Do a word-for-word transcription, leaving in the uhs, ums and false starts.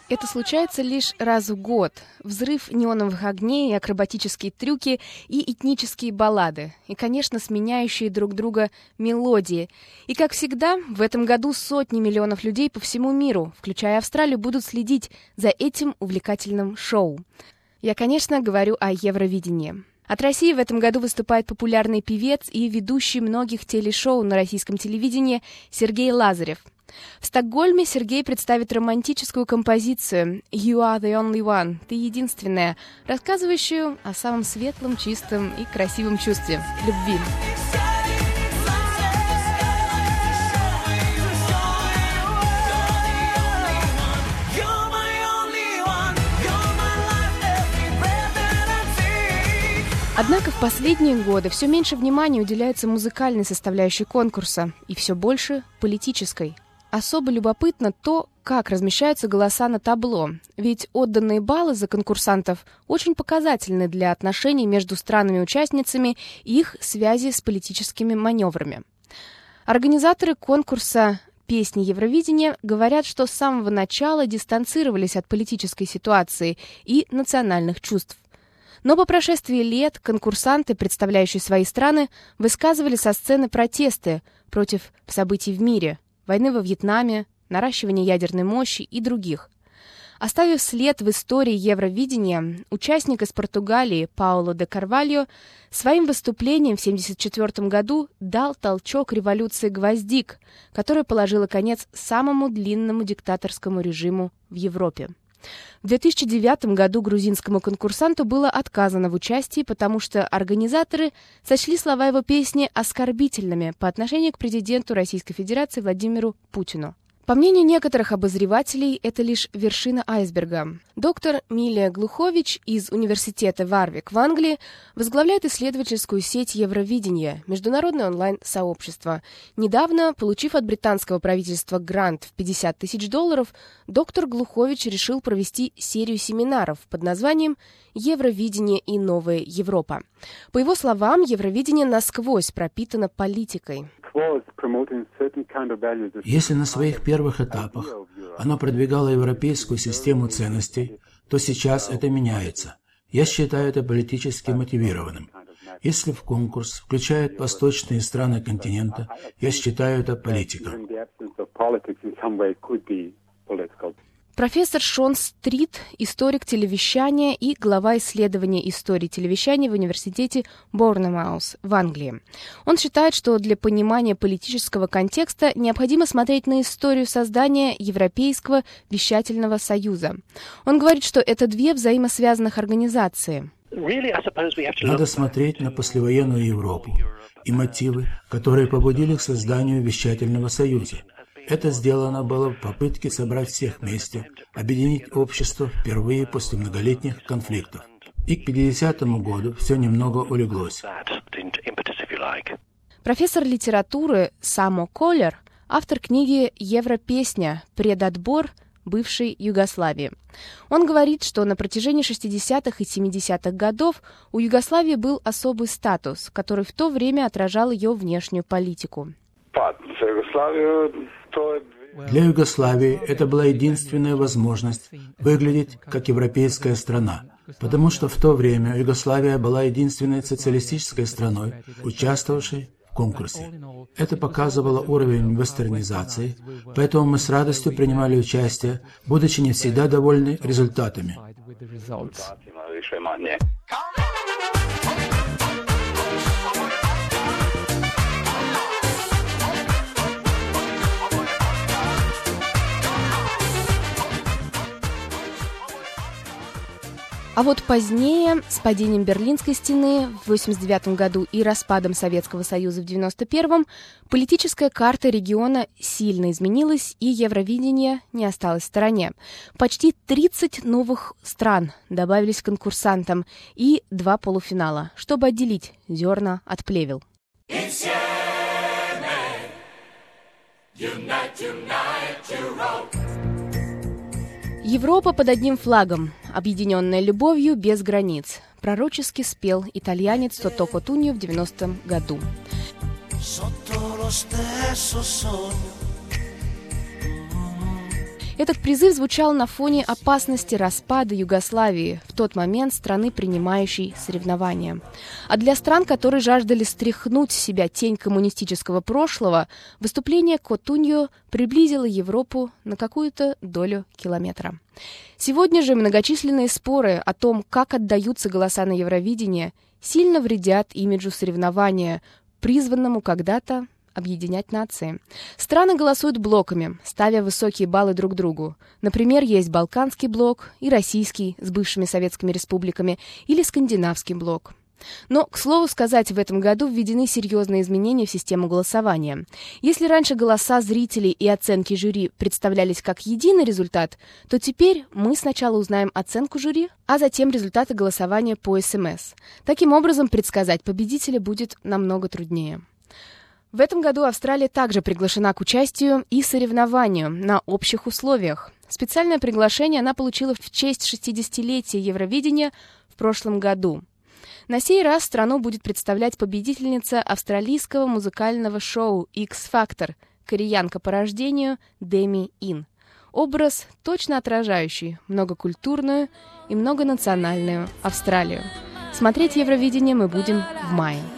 Это случается лишь раз в год. Взрыв неоновых огней, акробатические трюки и этнические баллады. И, конечно, сменяющие друг друга мелодии. И, как всегда, в этом году сотни миллионов людей по всему миру, включая Австралию, будут следить за этим увлекательным шоу. Я, конечно, говорю о Евровидении. От России в этом году выступает популярный певец и ведущий многих телешоу на российском телевидении Сергей Лазарев. В Стокгольме Сергей представит романтическую композицию «You are the only one» — «Ты единственная», рассказывающую о самом светлом, чистом и красивом чувстве — любви. Однако в последние годы все меньше внимания уделяется музыкальной составляющей конкурса и все больше политической. Особо любопытно то, как размещаются голоса на табло, ведь отданные баллы за конкурсантов очень показательны для отношений между странами-участницами и их связи с политическими маневрами. Организаторы конкурса «Песни Евровидения» говорят, что с самого начала дистанцировались от политической ситуации и национальных чувств. Но по прошествии лет конкурсанты, представляющие свои страны, высказывали со сцены протесты против событий в мире, войны во Вьетнаме, наращивания ядерной мощи и других. Оставив след в истории Евровидения, участник из Португалии Пауло де Карвальо своим выступлением в тысяча девятьсот семьдесят четвёртом году дал толчок революции гвоздик, которая положила конец самому длинному диктаторскому режиму в Европе. В две тысячи девятом году грузинскому конкурсанту было отказано в участии, потому что организаторы сочли слова его песни оскорбительными по отношению к президенту Российской Федерации Владимиру Путину. По мнению некоторых обозревателей, это лишь вершина айсберга. Доктор Милия Глухович из университета Варвик в Англии возглавляет исследовательскую сеть Евровидения, международное онлайн-сообщество. Недавно, получив от британского правительства грант в пятьдесят тысяч долларов, доктор Глухович решил провести серию семинаров под названием «Евровидение и новая Европа». По его словам, Евровидение насквозь пропитано политикой. Если на своих первых этапах оно продвигало европейскую систему ценностей, то сейчас это меняется. Я считаю это политически мотивированным. Если в конкурс включают восточные страны континента, я считаю это политикой. Профессор Шон Стрит, историк телевещания и глава исследования истории телевещания в университете Борнемаус в Англии. Он считает, что для понимания политического контекста необходимо смотреть на историю создания Европейского вещательного союза. Он говорит, что это две взаимосвязанных организации. Надо смотреть на послевоенную Европу и мотивы, которые побудили к созданию вещательного союза. Это сделано было в попытке собрать всех вместе, объединить общество впервые после многолетних конфликтов. И к пятидесятому году все немного улеглось. Профессор литературы Само Коллер, автор книги «Европесня. Предотбор бывшей Югославии». Он говорит, что на протяжении шестидесятых и семидесятых годов у Югославии был особый статус, который в то время отражал ее внешнюю политику. Для Югославии это была единственная возможность выглядеть как европейская страна, потому что в то время Югославия была единственной социалистической страной, участвовавшей в конкурсе. Это показывало уровень вестернизации, поэтому мы с радостью принимали участие, будучи не всегда довольны результатами. А вот позднее, с падением Берлинской стены в восемьдесят девятом году и распадом Советского Союза в девяносто первом, политическая карта региона сильно изменилась, и Евровидение не осталось в стороне. Почти тридцать новых стран добавились к конкурсантам и два полуфинала, чтобы отделить зерна от плевел. Европа под одним флагом, объединенная любовью без границ. Пророчески спел итальянец Тото Кутуньо в девяностом году. Этот призыв звучал на фоне опасности распада Югославии, в тот момент страны, принимающей соревнования. А для стран, которые жаждали стряхнуть с себя тень коммунистического прошлого, выступление Котуньо приблизило Европу на какую-то долю километра. Сегодня же многочисленные споры о том, как отдаются голоса на Евровидение, сильно вредят имиджу соревнования, призванному когда-то объединять нации. Страны голосуют блоками, ставя высокие баллы друг другу. Например, есть Балканский блок и Российский с бывшими советскими республиками или Скандинавский блок. Но, к слову сказать, в этом году введены серьезные изменения в систему голосования. Если раньше голоса зрителей и оценки жюри представлялись как единый результат, то теперь мы сначала узнаем оценку жюри, а затем результаты голосования по эс эм эс. Таким образом, предсказать победителя будет намного труднее. В этом году Австралия также приглашена к участию и соревнованию на общих условиях. Специальное приглашение она получила в честь шестидесятилетия Евровидения в прошлом году. На сей раз страну будет представлять победительница австралийского музыкального шоу X-Factor, кореянка по рождению Дэми Ин. Образ, точно отражающий многокультурную и многонациональную Австралию. Смотреть Евровидение мы будем в мае.